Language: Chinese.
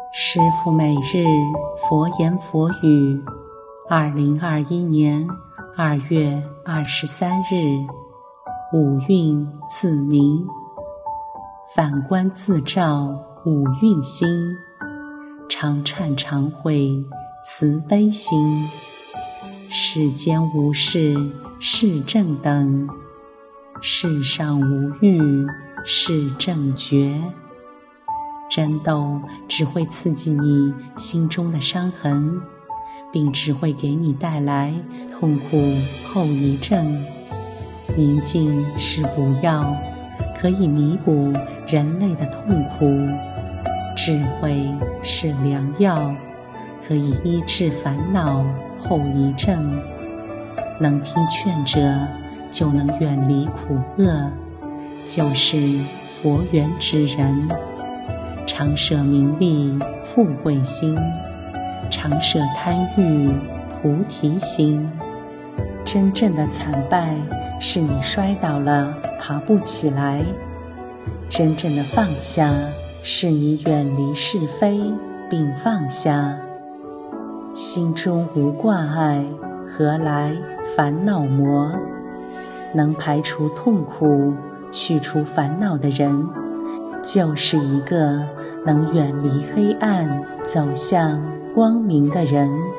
师父每日佛言佛语，2021年2月23日，五蕴自明。反观自照五蕴心，常忏常悔慈悲心。世间无事是正等，世上无欲是正觉。争斗只会刺激你心中的伤痕，并只会给你带来痛苦后遗症。宁静是补药，可以弥补人类的痛苦；智慧是良药，可以医治烦恼后遗症。能听劝者，就能远离苦恶，就是佛缘之人。常舍名利富贵心，常舍贪欲菩提心。真正的惨败是你摔倒了爬不起来，真正的放下是你远离是非并放下。心中无挂碍，何来烦恼魔？能排除痛苦去除烦恼的人，就是一个能远离黑暗走向光明的人。